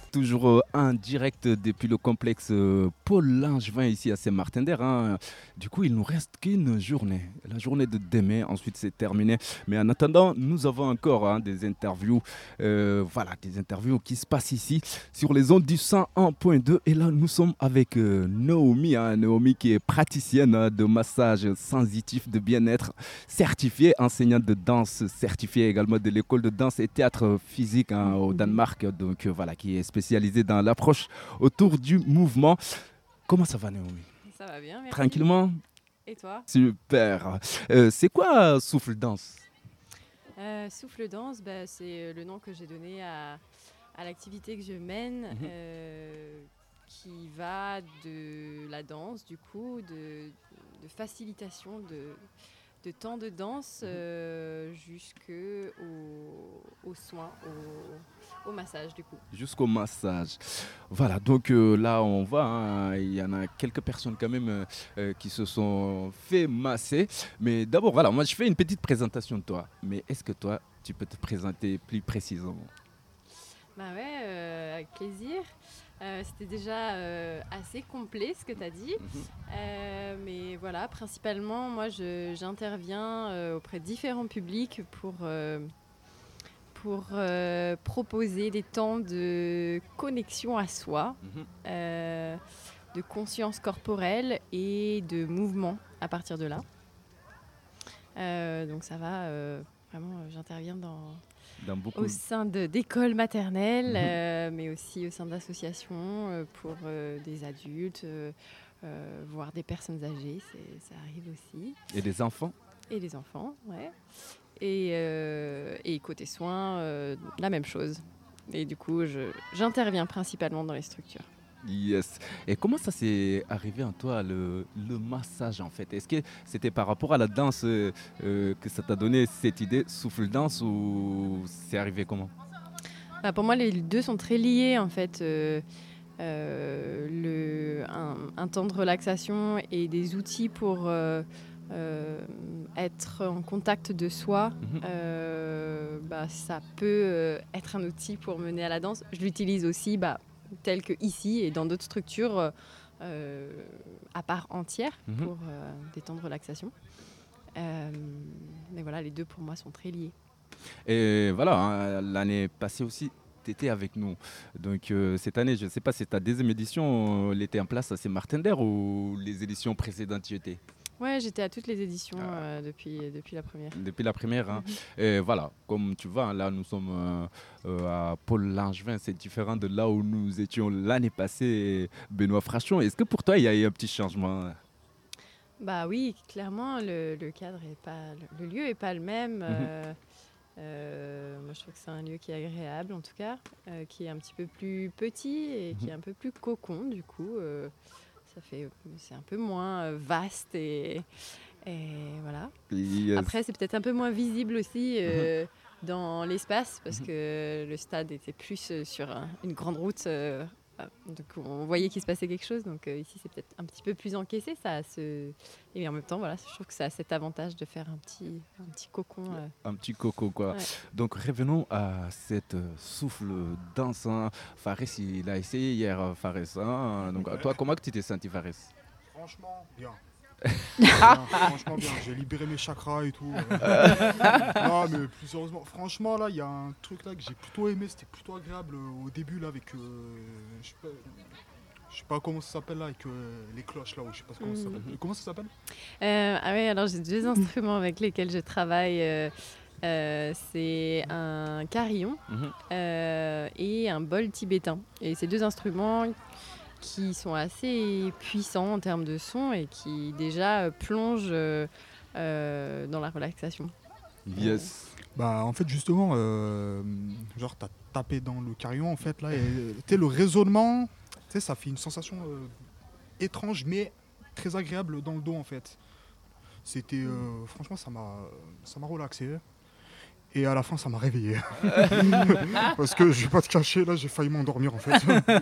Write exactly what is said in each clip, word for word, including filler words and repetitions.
toujours euh, en direct depuis le complexe euh, Paul Langevin ici à Saint-Martin-d'Air. Hein. Du coup, il nous reste qu'une journée, la journée de demain. Ensuite, c'est terminé. Mais en attendant, nous avons encore hein, des interviews, euh, voilà, des interviews qui se passent ici sur les ondes du cent un point deux. Et là, nous sommes avec euh, Naomi, hein, Naomi qui est praticienne hein, de massage sensitif de bien-être, certifiée, enseignante de danse, certifiée également de l'école de danse et théâtre physique hein, au Danemark. Donc euh, voilà, qui est spécialisée dans l'approche autour du mouvement. Comment ça va, Naomi? Ça va bien, merci. Tranquillement? Et toi? Super. Euh, c'est quoi euh, Souffle Danse? euh, Souffle danse, bah, c'est le nom que j'ai donné à, à l'activité que je mène, Mhm. euh, qui va de la danse, du coup, de, de facilitation de, de temps de danse euh, jusqu'aux aux soins, au, au massage, du coup. Jusqu'au massage. Voilà, donc euh, là on voit, hein, il y en a quelques personnes quand même euh, euh, qui se sont fait masser. Mais d'abord, voilà, moi je fais une petite présentation de toi. Mais est-ce que toi, tu peux te présenter plus précisément? Bah ouais, euh, avec plaisir. Euh, c'était déjà euh, assez complet ce que tu as dit. Mhm. Euh, mais voilà, principalement, moi, je- j'interviens euh, auprès de différents publics pour, euh, pour euh, proposer des temps de connexion à soi, Mhm. euh, de conscience corporelle et de mouvement à partir de là. Euh, donc ça va, euh, vraiment, euh, j'interviens dans, Dans beaucoup. au sein de- d'écoles maternelles, Mhm. euh, mais aussi au sein d'associations euh, pour euh, des adultes, euh, euh, voire des personnes âgées, c'est- ça arrive aussi. Et des enfants? Et les enfants, ouais. Et, euh, et côté soins, euh, la même chose. Et du coup, je- j'interviens principalement dans les structures. Yes. Et comment ça s'est arrivé en toi, le, le massage en fait? Est-ce que c'était par rapport à la danse euh, euh, que ça t'a donné cette idée, souffle danse, ou c'est arrivé comment? Bah, pour moi, les deux sont très liés en fait. Euh, euh, le, un, un temps de relaxation et des outils pour euh, euh, être en contact de soi, Mhm. euh, bah, ça peut euh, être un outil pour mener à la danse. Je l'utilise aussi bah, tel que ici et dans d'autres structures euh, à part entière Mhm. pour euh, des temps de relaxation. Euh, mais voilà, les deux pour moi sont très liés. Et voilà, hein, l'année passée aussi, tu étais avec nous. Donc euh, cette année, je ne sais pas si ta deuxième édition, euh, elle était en place à Saint-Martin-d'Air ou les éditions précédentes y étaient? Ouais, j'étais à toutes les éditions Ah, euh, depuis, depuis la première. depuis la première. Hein. Mhm. Et voilà, comme tu vois, là nous sommes euh, euh, à Paul Langevin, c'est différent de là où nous étions l'année passée, Benoît Frachon. Est-ce que pour toi, il y a eu un petit changement? Bah oui, clairement, le, le cadre est pas, le, le lieu est pas le même. Mhm. euh, euh, moi, je trouve que c'est un lieu qui est agréable, en tout cas, euh, qui est un petit peu plus petit et qui est un peu plus cocon. Du coup, euh, ça fait, c'est un peu moins euh, vaste et, et voilà. Yes. Après, c'est peut-être un peu moins visible aussi Mhm. euh, dans l'espace parce Mhm. que le stade était plus euh, sur un- une grande route. euh, euh, donc on voyait qu'il se passait quelque chose. Donc euh, ici, c'est peut-être un petit peu plus encaissé. Ça a ce... Et en même temps, voilà, je trouve que ça a cet avantage de faire un petit, un petit cocon. euh. Un petit coco, quoi. Ouais. Donc revenons à cette euh, souffle dansant. Fares, il a essayé hier, euh, Fares. Hein. Donc toi, comment que tu t'es senti, Fares? Franchement, bien. Bien, franchement bien, j'ai libéré mes chakras et tout. euh. Non mais plus sérieusement, franchement là, il y a un truc là que j'ai plutôt aimé, c'était plutôt agréable euh, au début là avec, euh, je sais pas, je sais pas comment ça s'appelle là, avec euh, les cloches là, ou je sais pas comment ça Mhm. s'appelle. Comment ça s'appelle? Euh, ah oui, alors j'ai deux instruments avec lesquels je travaille. euh, euh, c'est un carillon Mhm. euh, et un bol tibétain. Et ces deux instruments qui sont assez puissants en termes de son et qui déjà euh, plongent euh, euh, dans la relaxation. Yes. Bah en fait justement, euh, genre t'as tapé dans le carillon en fait là, et tu sais, le raisonnement, tu sais, ça fait une sensation euh, étrange mais très agréable dans le dos en fait. C'était, euh, franchement ça m'a, ça m'a relaxé. Et à la fin, ça m'a réveillé. Parce que je vais pas te cacher, là, j'ai failli m'endormir en fait.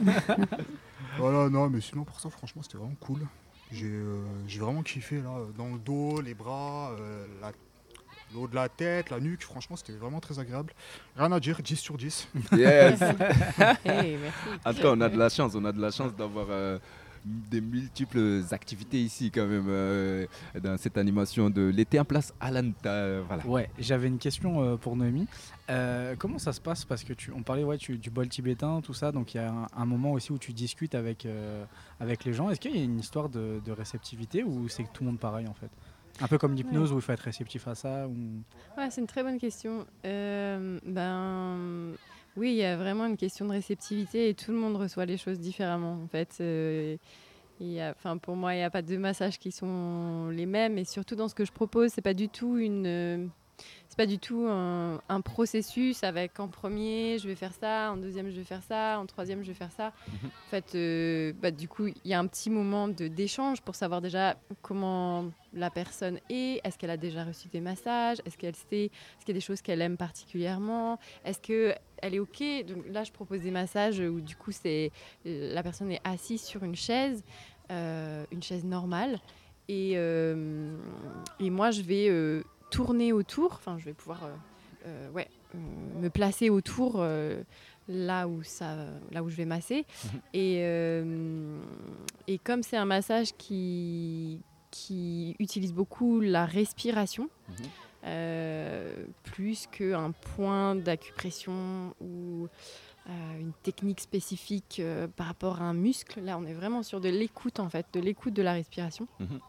Voilà, non, mais sinon, pour ça, franchement, c'était vraiment cool. J'ai euh, j'ai vraiment kiffé, là, dans le dos, les bras, euh, la, le haut de la tête, la nuque, franchement, c'était vraiment très agréable. Rien à dire, dix sur dix. Yes. Hey, merci. En tout cas, on a de la chance, on a de la chance d'avoir euh, des multiples activités ici quand même euh, dans cette animation de l'été en place à l'Anta. Voilà. Ouais, j'avais une question euh, pour Noémie. Euh, comment ça se passe? Parce que tu, on parlait ouais, tu, du bol tibétain, tout ça, donc il y a un, un moment aussi où tu discutes avec, euh, avec les gens. Est-ce qu'il y a une histoire de, de réceptivité ou c'est que tout le monde pareil en fait? Un peu comme l'hypnose Ouais. où il faut être réceptif à ça ou... Ouais, c'est une très bonne question. Euh, ben, oui, il y a vraiment une question de réceptivité et tout le monde reçoit les choses différemment. En fait, euh, il y a, enfin, pour moi, il n'y a pas de massages qui sont les mêmes et surtout dans ce que je propose, c'est pas du tout une, euh, c'est pas du tout un, un processus avec en premier je vais faire ça, en deuxième je vais faire ça, en troisième je vais faire ça. Mhm. En fait, euh, bah, du coup, il y a un petit moment de, d'échange pour savoir déjà comment la personne est, est-ce qu'elle a déjà reçu des massages, est-ce qu'elle sait, est-ce qu'il y a des choses qu'elle aime particulièrement, est-ce qu'elle est OK. Donc là, je propose des massages où du coup, c'est, la personne est assise sur une chaise, euh, une chaise normale, et, euh, et moi, je vais euh, tourner autour, enfin, je vais pouvoir euh, euh, ouais, euh, me placer autour euh, là, où ça, là où je vais masser. Et, euh, et comme c'est un massage qui qui utilise beaucoup la respiration, Mhm. euh, plus qu'un point d'acupression ou euh, une technique spécifique euh, par rapport à un muscle. Là, on est vraiment sur de l'écoute, en fait, de l'écoute de la respiration. Mhm.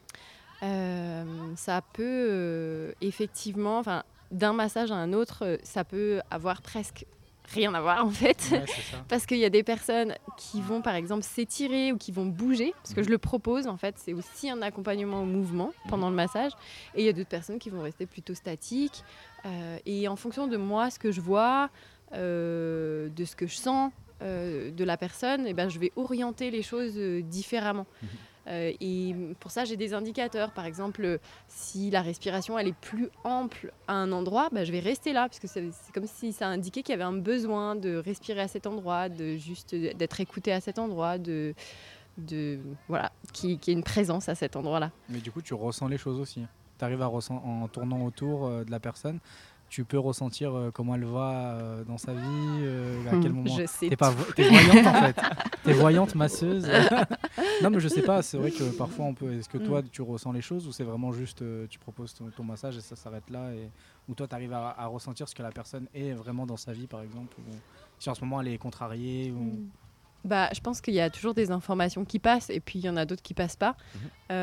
Euh, ça peut euh, effectivement, enfin, d'un massage à un autre, euh, ça peut avoir presque rien à voir, en fait. Ouais, c'est ça. Parce qu'il y a des personnes qui vont par exemple s'étirer ou qui vont bouger, parce que je le propose en fait, c'est aussi un accompagnement au mouvement pendant le massage. Et il y a d'autres personnes qui vont rester plutôt statiques. Euh, et en fonction de moi, ce que je vois, euh, de ce que je sens euh, de la personne, eh ben, je vais orienter les choses euh, différemment. Euh, et pour ça, j'ai des indicateurs. Par exemple, euh, si la respiration elle est plus ample à un endroit, bah, je vais rester là, parce que c'est, c'est comme si ça indiquait qu'il y avait un besoin de respirer à cet endroit, de juste d'être écouté à cet endroit, de, de voilà, qu'il qui y ait une présence à cet endroit-là. Mais du coup, tu ressens les choses aussi. Tu arrives à ressent- en tournant autour euh, de la personne, tu peux ressentir euh, comment elle va euh, dans sa vie, euh, à quel moment. Je sais T'es, pas tout. vo- t'es voyante en fait. T'es voyante, masseuse. Non, mais je sais pas. C'est vrai que parfois on peut. Est-ce que toi, tu ressens les choses ou c'est vraiment juste euh, tu proposes ton, ton massage et ça s'arrête là et ou toi, tu arrives à, à ressentir ce que la personne est vraiment dans sa vie, par exemple, ou si en ce moment elle est contrariée ou. Bah, je pense qu'il y a toujours des informations qui passent et puis il y en a d'autres qui passent pas. Mhm.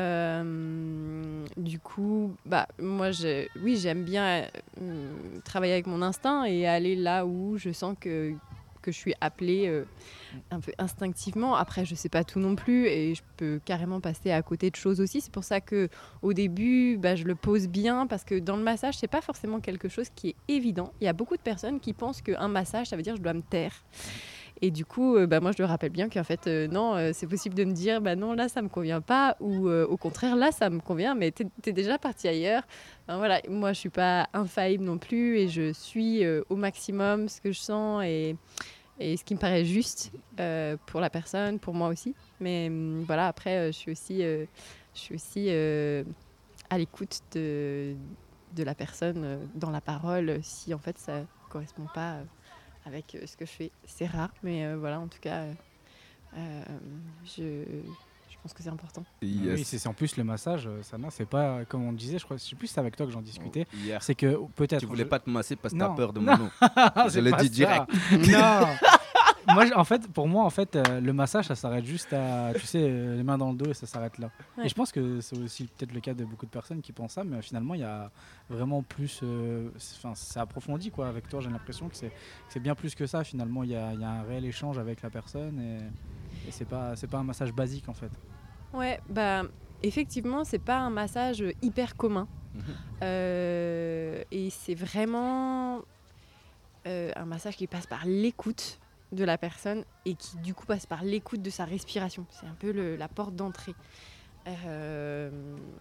Euh, du coup, bah, moi, je, oui, j'aime bien euh, travailler avec mon instinct et aller là où je sens que, que je suis appelée euh, un peu instinctivement. Après, je sais pas tout non plus et je peux carrément passer à côté de choses aussi. C'est pour ça que au début, bah, je le pose bien parce que dans le massage, c'est pas forcément quelque chose qui est évident. Il y a beaucoup de personnes qui pensent qu'un massage, ça veut dire que je dois me taire. Et du coup, euh, bah, moi, je le rappelle bien qu'en fait, euh, non, euh, c'est possible de me dire, bah non, là, ça me convient pas, ou euh, au contraire, là, ça me convient, mais t'es, t'es déjà parti ailleurs. Enfin, voilà, moi, je suis pas infaillible non plus, et je suis euh, au maximum ce que je sens et, et ce qui me paraît juste euh, pour la personne, pour moi aussi. Mais hum, voilà, après, euh, je suis aussi, euh, je suis aussi euh, à l'écoute de, de la personne euh, dans la parole, si en fait, ça correspond pas. Euh, avec euh, ce que je fais. C'est rare, mais euh, voilà, en tout cas, euh, euh, je, je pense que c'est important. Yes. Oui, c'est, c'est en plus le massage, euh, Sana, c'est pas comme on disait, je crois, je sais plus si c'est avec toi que j'en discutais. Hier. C'est que peut-être. Tu voulais je- pas te masser parce que Non. t'as peur de Non. mon nom. Ah, Je c'est l'ai pas dit ça. direct. Non. Moi, je- en fait, pour moi, en fait, euh, le massage, ça s'arrête juste à, tu sais, euh, les mains dans le dos et ça s'arrête là. Ouais. Et je pense que c'est aussi peut-être le cas de beaucoup de personnes qui pensent ça, mais euh, finalement, il y a vraiment plus, euh, c'est- enfin, c'est approfondi quoi. Avec toi, j'ai l'impression que c'est, que c'est bien plus que ça. Finalement, il y a, il y a un réel échange avec la personne et, et c'est pas, c'est pas un massage basique en fait. Ouais, bah effectivement, c'est pas un massage hyper commun. Mhm. Euh, et c'est vraiment euh, un massage qui passe par l'écoute de la personne et qui du coup passe par l'écoute de sa respiration. C'est un peu le- la porte d'entrée. Euh,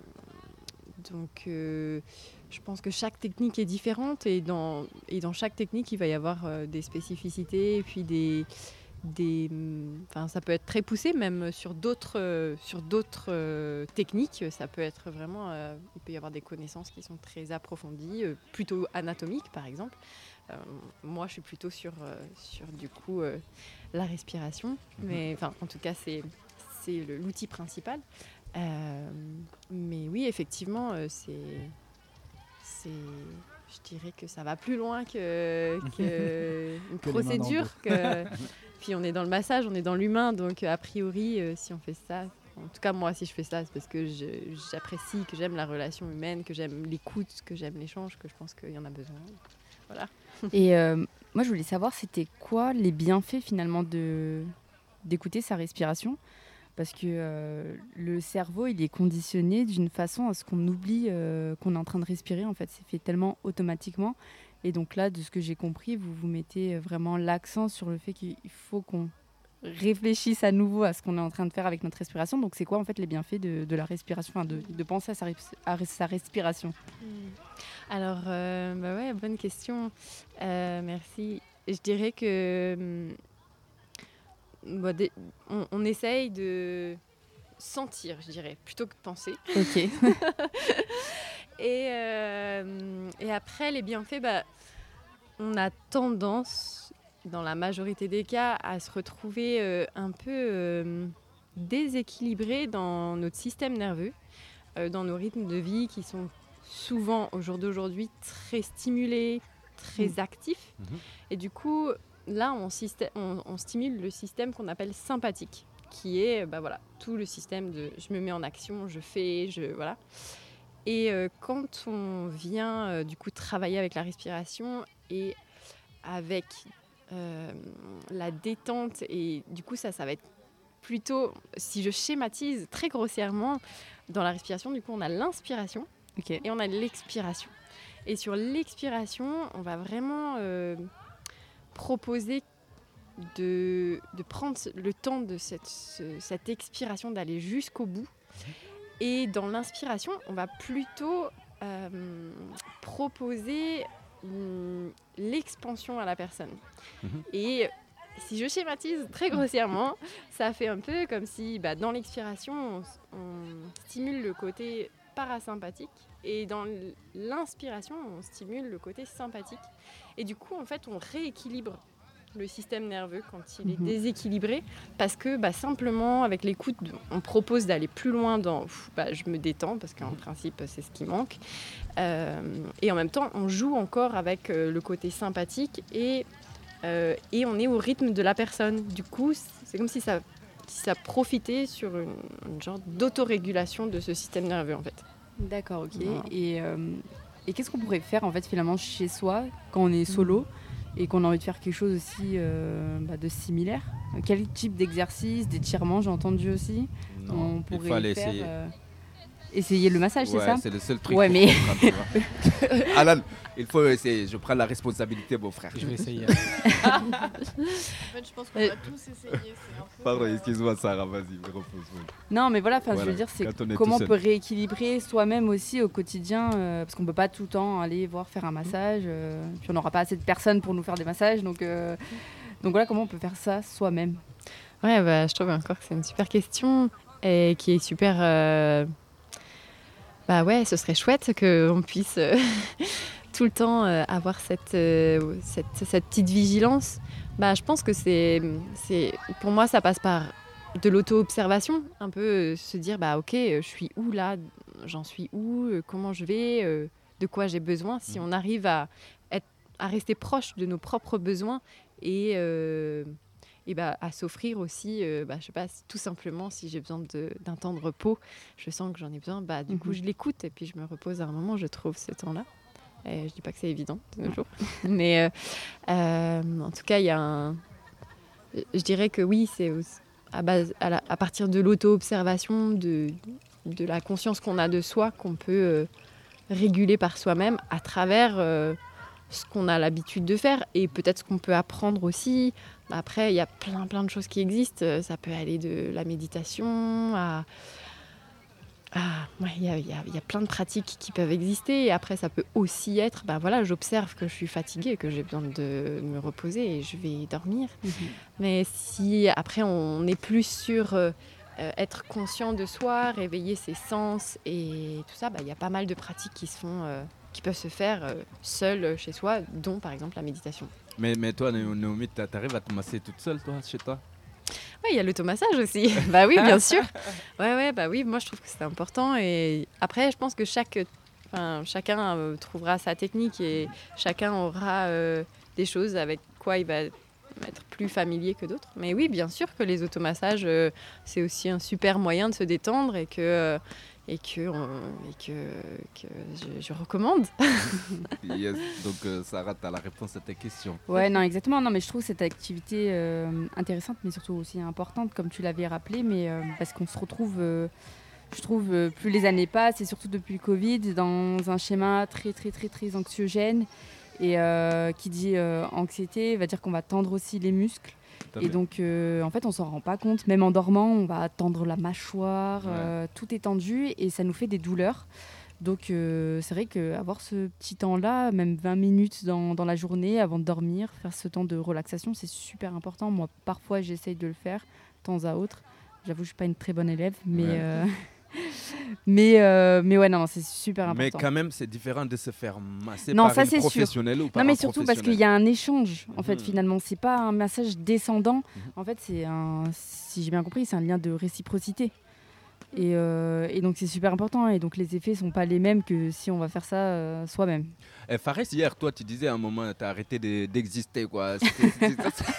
donc euh, je pense que chaque technique est différente et dans, et dans chaque technique il va y avoir euh, des spécificités et puis des, des, enfin, ça peut être très poussé, même sur d'autres, euh, sur d'autres euh, techniques. Ça peut être vraiment, euh, il peut y avoir des connaissances qui sont très approfondies, euh, plutôt anatomiques par exemple. Euh, moi, je suis plutôt sur, euh, sur du coup euh, la respiration, mais enfin, en tout cas, c'est, c'est le, l'outil principal. Euh, mais oui, effectivement, euh, c'est, c'est, je dirais que ça va plus loin que, que une Que les mains dans le procédure. dos. Que, puis on est dans le massage, on est dans l'humain, donc a priori, euh, si on fait ça, en tout cas moi, si je fais ça, c'est parce que je, j'apprécie, que j'aime la relation humaine, que j'aime l'écoute, que j'aime l'échange, que je pense qu'il y en a besoin. Voilà. Et euh, moi, je voulais savoir, c'était quoi les bienfaits finalement de d'écouter sa respiration, parce que euh, le cerveau, il est conditionné d'une façon à ce qu'on oublie euh, qu'on est en train de respirer. En fait, c'est fait tellement automatiquement. Et donc là, de ce que j'ai compris, vous vous mettez vraiment l'accent sur le fait qu'il faut qu'on réfléchisse à nouveau à ce qu'on est en train de faire avec notre respiration. Donc c'est quoi en fait les bienfaits de, de la respiration, enfin de, de penser à sa, res- à sa respiration? Alors, euh, bah ouais, bonne question. Euh, merci. Je dirais que hum, bah, des- on, on essaye de sentir, je dirais, plutôt que de penser. Ok. Et, euh, et après, les bienfaits, bah, on a tendance, dans la majorité des cas, à se retrouver euh, un peu euh, déséquilibré dans notre système nerveux, euh, dans nos rythmes de vie qui sont souvent, au jour d'aujourd'hui, très stimulés, très Mmh. actifs. Mhm. Et du coup, là, on, systé- on- on stimule le système qu'on appelle sympathique, qui est bah, voilà, tout le système de je me mets en action, je fais, je... Voilà. Et euh, quand on vient euh, du coup travailler avec la respiration et avec euh, la détente, et du coup ça, ça va être plutôt, si je schématise très grossièrement, dans la respiration, du coup on a l'inspiration Ok. et on a l'expiration. Et sur l'expiration, on va vraiment euh, proposer de, de prendre le temps de cette, ce- cette expiration, d'aller jusqu'au bout. Et dans l'inspiration, on va plutôt euh, proposer hum, l'expansion à la personne. Mhm. Et si je schématise très grossièrement, ça fait un peu comme si bah, dans l'expiration, on, on stimule le côté parasympathique et dans l'inspiration, on stimule le côté sympathique. Et du coup, en fait, on rééquilibre le système nerveux quand il est Mhm. déséquilibré, parce que bah, simplement avec l'écoute, on propose d'aller plus loin dans pff, bah, je me détends, parce qu'en principe c'est ce qui manque, Euh, et en même temps on joue encore avec euh, le côté sympathique et, euh, et on est au rythme de la personne. Du coup c'est comme si ça, si ça profitait sur une, une genre d'autorégulation de ce système nerveux en fait. D'accord, ok. Voilà. Et, euh, et qu'est-ce qu'on pourrait faire en fait finalement chez soi quand on est solo et qu'on a envie de faire quelque chose aussi euh, bah, de similaire? Quel type d'exercice, d'étirement, j'ai entendu aussi, Non, on il pourrait fallait faire essayer. euh, essayer le massage, Ouais, c'est ça? c'est le seul truc. Ouais, pour mais- comprendre, tu vois. Alan, il faut essayer. Je prends la responsabilité, mon frère. Je vais essayer. En fait, je pense qu'on Euh, va tous essayer. C'est un peu, Pardon, euh, excuse-moi, Sarah, vas-y, repose. Non, mais voilà, enfin, je Voilà, veux dire, c'est quand on est comment tout on peut rééquilibrer soi-même aussi au quotidien, euh, parce qu'on peut pas tout le temps aller voir faire un massage, euh, puis on n'aura pas assez de personnes pour nous faire des massages, donc, euh, donc voilà, comment on peut faire ça soi-même? Ouais, bah, je trouve encore que c'est une super question et qui est super. euh, Bah ouais, ce serait chouette qu'on puisse euh, tout le temps euh, avoir cette, euh, cette, cette petite vigilance. Bah, je pense que c'est, c'est, pour moi, ça passe par de l'auto-observation, un peu euh, se dire, bah ok, euh, je suis où là, j'en suis où, euh, comment je vais, euh, de quoi j'ai besoin. Si on arrive à, être, à rester proche de nos propres besoins et, euh, et bah, à s'offrir aussi, euh, bah, je sais pas, tout simplement, si j'ai besoin de- d'un temps de repos, je sens que j'en ai besoin, bah, du coup, Mhm. je l'écoute et puis je me repose à un moment, je trouve ce temps-là. Et je dis pas que c'est évident de nos jours, mais euh, euh, en tout cas, il y a un. Je dirais que oui, c'est aussi à, base, à, la- à partir de l'auto-observation, de, de la conscience qu'on a de soi, qu'on peut euh, réguler par soi-même à travers euh, ce qu'on a l'habitude de faire et peut-être ce qu'on peut apprendre aussi. Après, il y a plein, plein de choses qui existent. Euh, Ça peut aller de la méditation à, Ah, ouais, il y, a- il y a il y a plein de pratiques qui peuvent exister. Et après, ça peut aussi être, bah voilà, j'observe que je suis fatiguée, que j'ai besoin de me reposer et je vais dormir. Mais si après, on est plus sur euh, euh, être conscient de soi, réveiller ses sens et tout ça, bah, il y a pas mal de pratiques qui, se font, euh, qui peuvent se faire euh, seules chez soi, dont par exemple la méditation. Mais, mais toi, Né- Naomi, t'a- t'arrives à te masser toute seule, toi, chez toi? Oui, il y a l'automassage aussi. Bah oui, bien sûr. Ouais, ouais, bah oui, moi je trouve que c'est important. Et après, je pense que chaque, enfin, chacun euh, trouvera sa technique et chacun aura euh, des choses avec quoi il va être plus familier que d'autres. Mais oui, bien sûr que les automassages, euh, c'est aussi un super moyen de se détendre et que, euh, et que, on- et que, que je, je recommande. Yes. Donc, euh, Sarah, t'as la réponse à ta question. Ouais, non, exactement. Non, mais je trouve cette activité euh, intéressante, mais surtout aussi importante, comme tu l'avais rappelé, mais euh, parce qu'on se retrouve, euh, je trouve, euh, plus les années passent, et surtout depuis le Covid, dans un schéma très, très, très, très anxiogène. Et euh, qui dit euh, anxiété va dire qu'on va tendre aussi les muscles. Tout à Et fait. donc, euh, en fait, on s'en rend pas compte. Même en dormant, on va tendre la mâchoire, Ouais. euh, tout est tendu et ça nous fait des douleurs. Donc, euh, c'est vrai qu'avoir ce petit temps-là, même vingt minutes dans, dans la journée avant de dormir, faire ce temps de relaxation, c'est super important. Moi, parfois, j'essaye de le faire de temps à autre. J'avoue, je suis pas une très bonne élève, mais, Ouais. euh, mais, euh, mais ouais, non, c'est super important. Mais quand même, c'est différent de se faire masser Non, par ça, une c'est sûr. professionnelle ou par Non, mais un surtout parce qu'il professionnel. y a un échange, en fait, Mhm. finalement. C'est pas un massage descendant. Mhm. En fait, c'est un, si j'ai bien compris, c'est un lien de réciprocité. Et, euh, et donc, c'est super important. Et donc, les effets sont pas les mêmes que si on va faire ça euh, soi-même. Eh, Fares, hier, toi, tu disais à un moment, t'as arrêté de- d'exister, quoi. C'était- c'était ça.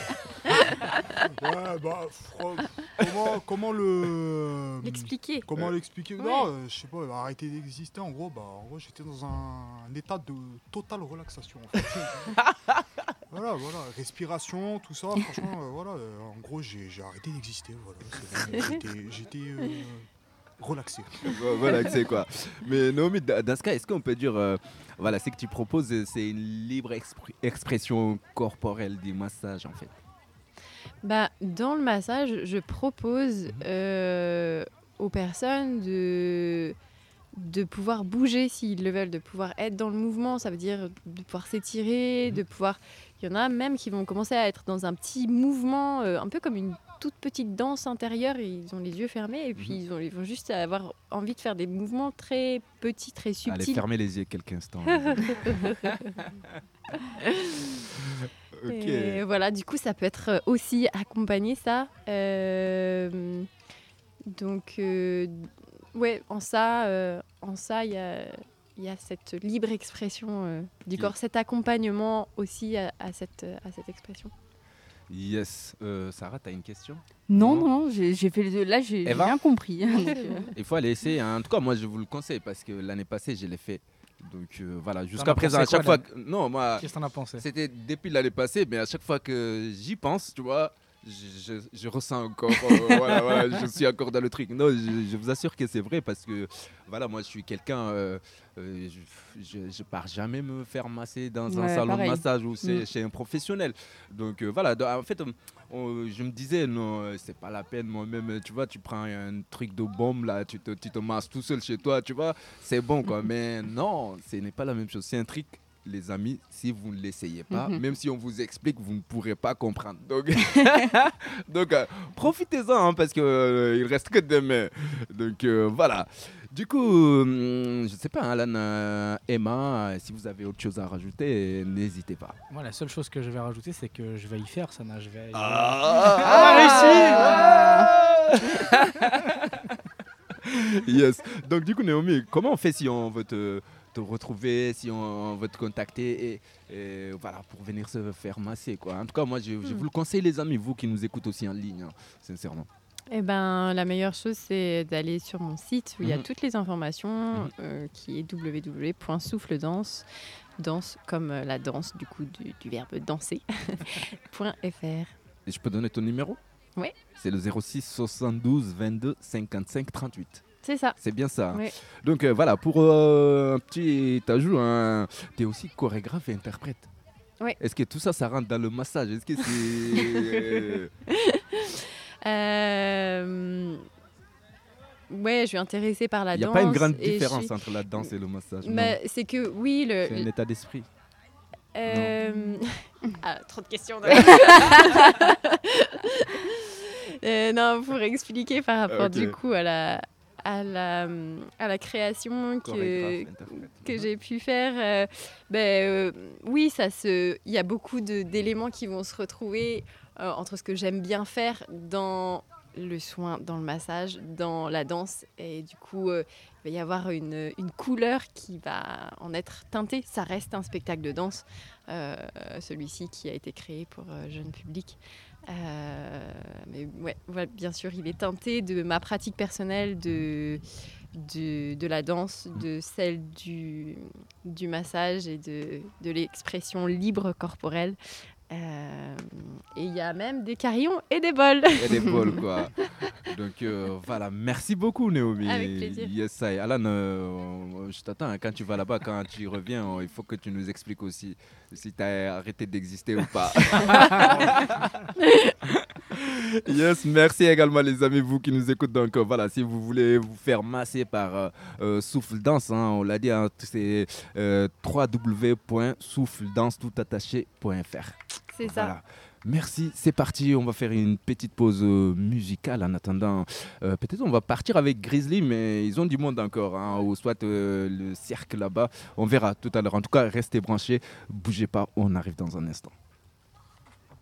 Ouais, bah, fro- comment, comment le. L'expliquer. Comment Ouais. l'expliquer Ouais. Non, euh, je sais pas, arrêter d'exister, en gros, bah, en gros, j'étais dans un, un état de totale relaxation, en fait. Voilà, voilà, respiration, tout ça, franchement, euh, voilà, euh, en gros, j'ai j'ai arrêté d'exister, voilà. c'est bon, J'étais j'étais, euh, relaxé. Vo- Voilà, c'est quoi. Mais Naomi, da- dans ce cas, est-ce qu'on peut dire, euh, voilà, ce que tu proposes, euh, c'est une libre expr- expression corporelle du massage, en fait. Bah, dans le massage, je propose Mhm. euh, aux personnes de, de pouvoir bouger s'ils le veulent, de pouvoir être dans le mouvement. Ça veut dire de pouvoir s'étirer, Mhm. de pouvoir... Il y en a même qui vont commencer à être dans un petit mouvement, euh, un peu comme une toute petite danse intérieure. Ils ont les yeux fermés et puis Mhm. ils, ont- ils vont juste avoir envie de faire des mouvements très petits, très Allez, subtils. fermez les yeux quelques instants. Ok. Et voilà, du coup, ça peut être aussi accompagné, ça. Euh, donc, euh, ouais, en ça, euh, en ça, il y a, il y a cette libre expression euh, du Qui- corps, cet accompagnement aussi à, à cette, à cette expression. Yes. Euh, Sarah, tu as une question? Non, Non. non, j'ai j'ai fait les deux. Là, j'ai j'ai Eva rien compris. Donc, euh, Il faut aller essayer. hein. En tout cas, moi, je vous le conseille parce que l'année passée, je l'ai fait. Donc euh, voilà, as jusqu'à présent, à pensé chaque quoi, fois. que- Non, moi, Qu'est-ce que t'en as pensé? c'était depuis l'année passée, mais à chaque fois que j'y pense, tu vois, je, je- je ressens encore, euh, voilà, voilà, je suis encore dans le truc. Non, je, je vous assure que c'est vrai parce que, voilà, moi, je suis quelqu'un, euh, euh, je, je, je pars jamais me faire masser dans un Ouais, salon pareil. de massage ou c'est Mm. chez un professionnel. Donc euh, voilà, donc, en fait, euh, on- je me disais, non, euh, c'est pas la peine, moi-même, euh, tu vois, tu prends un truc de bombe là, tu te, tu te masses tout seul chez toi, tu vois, c'est bon quoi. Mais non, ce n'est pas la même chose. C'est un truc, les amis, si vous ne l'essayez pas, Mhm. même si on vous explique, vous ne pourrez pas comprendre. Donc, donc euh, profitez-en hein, parce qu'il il reste que demain. Donc euh, voilà. Du coup, hum, je sais pas, hein, Alan, euh, Emma, euh, si vous avez autre chose à rajouter, euh, n'hésitez pas. Moi, la seule chose que je vais rajouter, c'est que je vais y faire, ça n'a- je vais. Ah, Yes. Donc du coup, Naomi, comment on fait si on veut te, te retrouver, si on, on veut te contacter et, et voilà, pour venir se faire masser quoi. En tout cas, moi, je, je vous le conseille, les amis, vous qui nous écoutez aussi en ligne, hein, sincèrement. Eh ben, la meilleure chose, c'est d'aller sur mon site où il y a Mhm. toutes les informations, Mhm. euh, qui est w w w point souffledance, danse comme euh, la danse, du coup, du, du verbe danser, point .fr. Et je peux donner ton numéro? Oui. C'est le zéro six soixante-douze vingt-deux cinquante-cinq trente-huit. C'est ça. C'est bien ça. hein. Oui. Donc euh, voilà, pour euh, un petit ajout, hein, tu es aussi chorégraphe et interprète. Oui. Est-ce que tout ça, ça rentre dans le massage? Est-ce que c'est... Euh, ouais, je suis intéressée par la Il n'y a danse. pas une grande et je différence suis- entre la danse et le massage. non. Mais c'est que oui, le. C'est un état d'esprit. Euh, ah, trop de questions. Euh, non, pour expliquer par rapport Ok. du coup à la, à la, à la création que, Chorégraphe, interprète. que Mhm. j'ai pu faire, euh, ben, euh, oui, ça se, il y a beaucoup de- d'éléments qui vont se retrouver euh, entre ce que j'aime bien faire dans le soin, dans le massage, dans la danse, et du coup, euh, il va y avoir une, une couleur qui va en être teintée. Ça reste un spectacle de danse, euh, celui-ci qui a été créé pour euh, jeune public. Euh, mais ouais, ouais, bien sûr, il est teinté de ma pratique personnelle de, de, de la danse, de celle du, du massage et de, de l'expression libre corporelle. Euh, et il y a même des carillons et des bols. Et des bols, quoi. Donc euh, voilà, merci beaucoup Naomi. Avec plaisir. Yes, ça y est. Alan, euh, je t'attends. hein. Quand tu vas là-bas, quand tu reviens, euh, il faut que tu nous expliques aussi si tu as arrêté d'exister ou pas. Yes, merci également les amis, vous qui nous écoutez. Donc euh, voilà, si vous voulez vous faire masser par euh, euh, Souffle Danse, hein, on l'a dit, hein, c'est euh, w w w point souffle danse tout attaché point f r. C'est ça. Voilà. Merci, c'est parti. On va faire une petite pause euh, musicale en attendant. Euh, peut-être on va partir avec Grizzly, mais ils ont du monde encore, hein, ou soit euh, le cercle là-bas. On verra tout à l'heure. En tout cas, restez branchés, bougez pas, on arrive dans un instant.